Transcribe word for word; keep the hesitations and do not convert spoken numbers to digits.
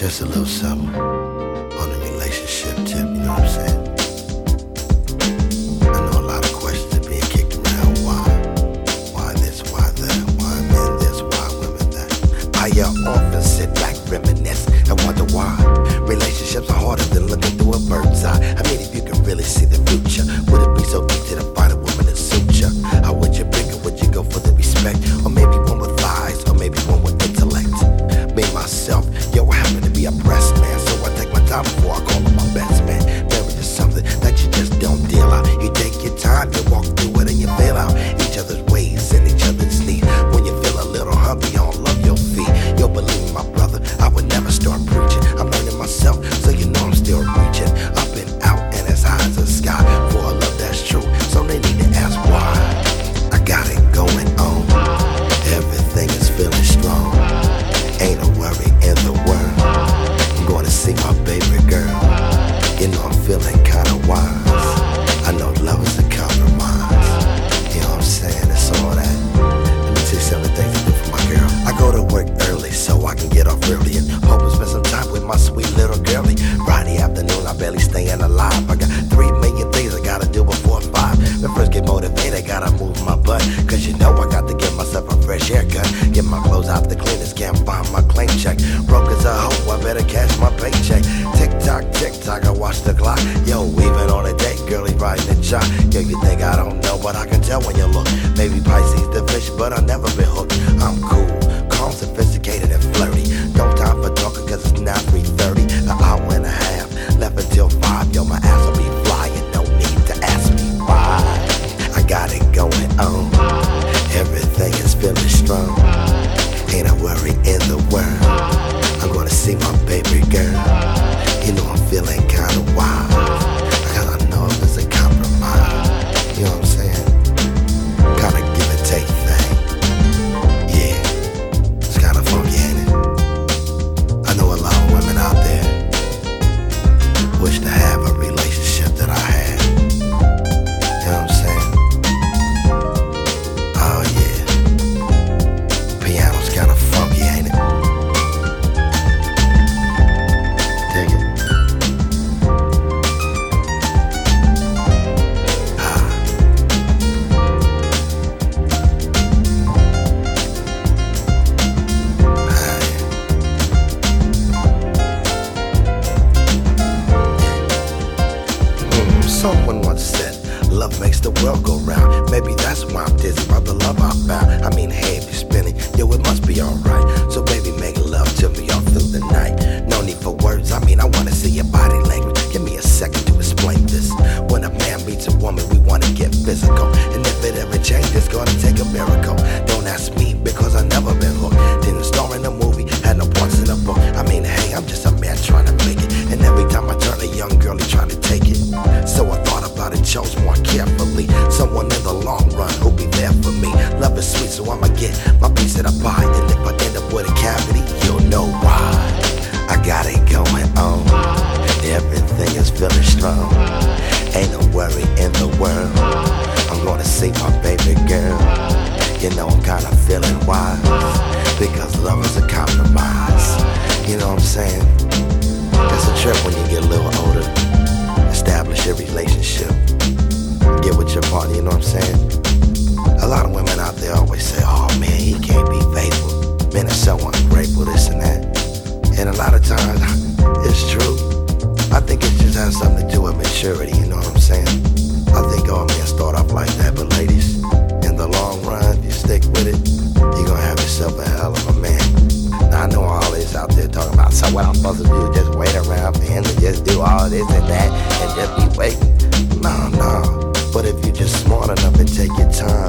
Just a little something on the relationship tip, you know what I'm saying? I know a lot of questions are being kicked around. Why? Why this? Why that? Why men this? Why women that? I often sit back, reminisce, and wonder why relationships are harder than looking through a bird's eye. I mean, if you could really see the future, would it be so easy to find a woman that suits you? How would you pick it? Would you go for the respect? Or maybe one with thighs, or maybe one with intellect? Me, myself, yo, I happen to be a breast man, so I take my time before I call him my best man. Marriage is something that you just don't deal out. You take your time, you walk through it, and you feel out each other's ways and each other's needs. When you feel a little hungry, on love your feet. Yo, believe me, my brother, I would never start preaching. I'm learning myself, so you know I'm still reaching up and out and as high as the sky for a love that's true. So they need to ask why. I got it going on. Everything is feeling strong. Ain't a worry in the world. I'm going to see my baby girl. You know I'm feeling kinda wise. I know love is a compromise. You know what I'm saying? It's all that. Let me tell you some of the things I do for my girl. I go to work early so I can get off early and hope to spend some time with my sweet little girlie. Friday afternoon I barely staying alive. I got three million things I gotta do before five. But first get motivated, I gotta move my butt. Cause you know I got to give myself a fresh haircut. Get my clothes out the cleaners, can't find my claim check. Broke as a hoe, I better cash my paycheck. Tick tock, tick tock, I watch the clock. Yo, even on a date, girlie riding the jock. Yo, you think I don't know, but I can tell when you look. Maybe Pisces the fish, but I never been hooked. I'm cool, calm, sophisticated, and flirty. No time for talking, cause it's now three thirty. An hour and a half, left until five. Yo, my ass will be flying, no need to ask me why. I got it going on. Everything is feeling strong. Ain't a worry in the world. I'm gonna see my baby girl. You know I'm feeling kinda wild. Cause I know it's a compromise. You know what I'm saying? Kinda give and take thing. Yeah, it's kinda funky, ain't it? I know a lot of women out there wish to have a relationship that I had. You know what I'm saying? Oh yeah. Piano's kinda funky, ain't it? Dig it. Ah. Hey. Mm, someone once said, love makes the world go round. Maybe that's why I'm dizzy about the love I found. I mean, hey, if you're spinning, yo, it must be alright. So baby, make love to me all through the night. No need for words, I mean, I wanna see your body language. Give me a second to explain this. When a man meets a woman, we wanna get physical. And if it ever changes, it's gonna take a miracle. Don't ask me, because I never been hooked. Didn't star in a movie, had no parts in a book. I mean, hey, I'm just a man trying to make it. And every time I turn, a young girlie trying to take it. So I thought about it, chose more carefully. Someone in the long run who'll be there for me. Love is sweet, so I'ma get my piece of the pie. And if I end up with a cavity, you'll know why. I got it going on. Everything is feeling strong. Ain't no worry in the world. I'm gonna see my baby girl. You know I'm kinda feeling wise. Because love is a compromise. You know what I'm saying? It's a trip when you get a little older. Establish a relationship. Get with your partner, you know what I'm saying? A lot of women out there always say, oh man, he can't be faithful. Men are so ungrateful, this and that. And a lot of times, it's true. I think it just has something to do with maturity, you know what I'm saying? I think all men start off like that, but ladies, in the long run, if you stick with it, you're gonna have yourself a hell of a man. Now I know all this out there talking about, so what I'm supposed to do, just wait around for him to just do all this and that, and just be waiting. No, no. But if you're just smart enough and take your time,